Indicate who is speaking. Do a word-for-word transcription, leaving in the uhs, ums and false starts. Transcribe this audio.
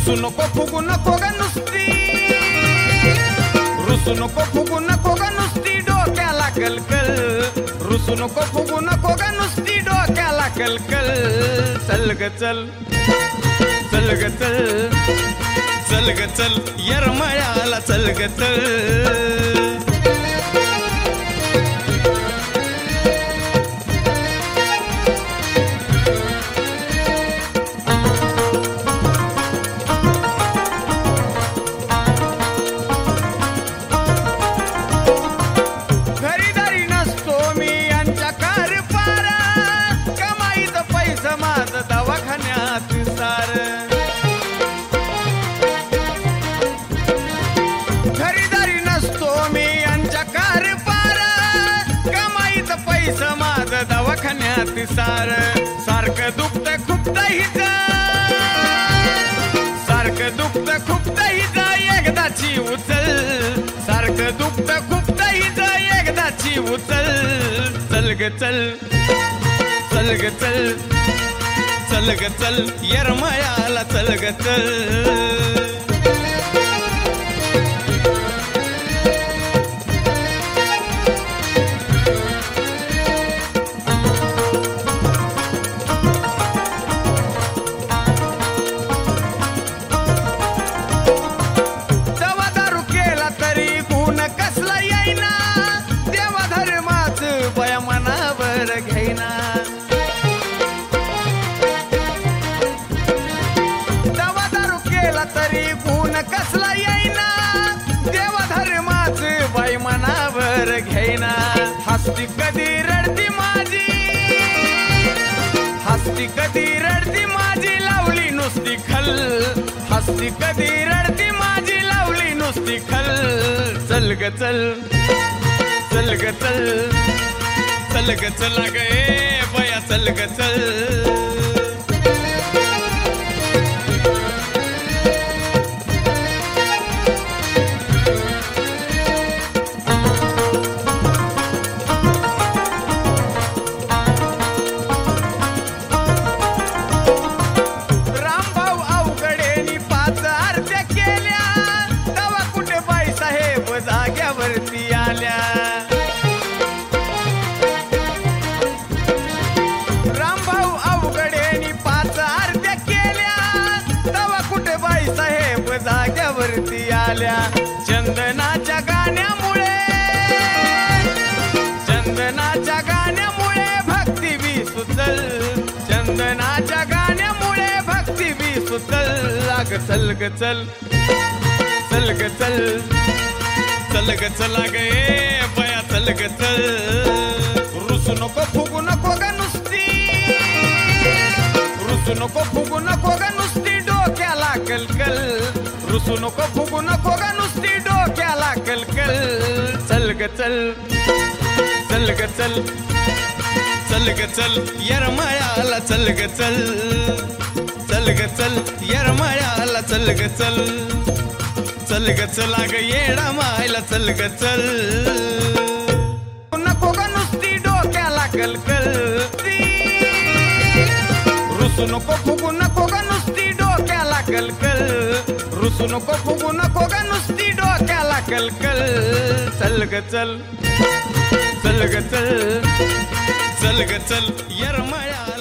Speaker 1: रुसू नको फुगू नको ग नुसती, रुसू नको फुगू नको ग नुसती डोक्याला कलकल, रुसू नको फुगू नको ग नुसती डोक्याला कलकल. चल ग चल, चल ग चल, चल ग चल येरमळ्याला चल ग चल. दवाखान्यात सार खरीदारी नसतो मी यांच्या कार पार, कमाईत पैसा माझ दवाखान्यात सार. सारखं दुखत खुपत हिज, सारखं दुखत खुपत हिज एकदाची उचल, सारखं दुखत खुपत हिज एकदाची उचल. चल ग चल, चल ग चल, चल ग चल येरमळ्याला चल ग चल. दवा दारू केला तरी गुण कसला येईना, देवा धर्माच बया मनावर घेईना. तरी गुण कसला येईना, देव धर्माच बाई मनावर घेईना. हसती कधी रडती माझी, हसती कधी रडती माझी लावली नुसती खल, हसती कधी रडती माझी लावली नुसती खल. चल ग चल, चल ग चल, चल ग चल ग ए बया चल ग चल. जाग्यावरती आल्या रामभाऊ अवघडेनी पाच आरत्या केल्या, तवा कुठे बाई साहेब जाग्यावरती आल्या. चंदनाच्या गाण्यामुळे, चंदनाच्या गाण्यामुळे भक्ती बी सुचल, चंदनाच्या गाण्यामुळे भक्ती बी सुचल. अग चल ग चल, चल ग चल, चल ग चला ग ए बया चल ग चल. रुसू नको फुगू नको ग नुसती, रुसू नको फुगू नको ग नुसती डोक्याला कलकल, रुसू नको फुगू नको ग नुसती डोक्याला कलकल. चल ग चल, चल ग चल, चल ग चल येरमळ्याला चल ग चल, चल ग चल येरमळ्याला चल ग चल. चल ग चला ग येडा मायला चल ग चल. नको ग नुसती डोक्याला कलकल, रुसू नको फुगू नको ग नुसती डोक्याला कलकल, रुसू नको फुगू नको ग नुसती डोक्याला कलकल. चल ग चल, चल ग चल, चल ग चल येरमळ्याला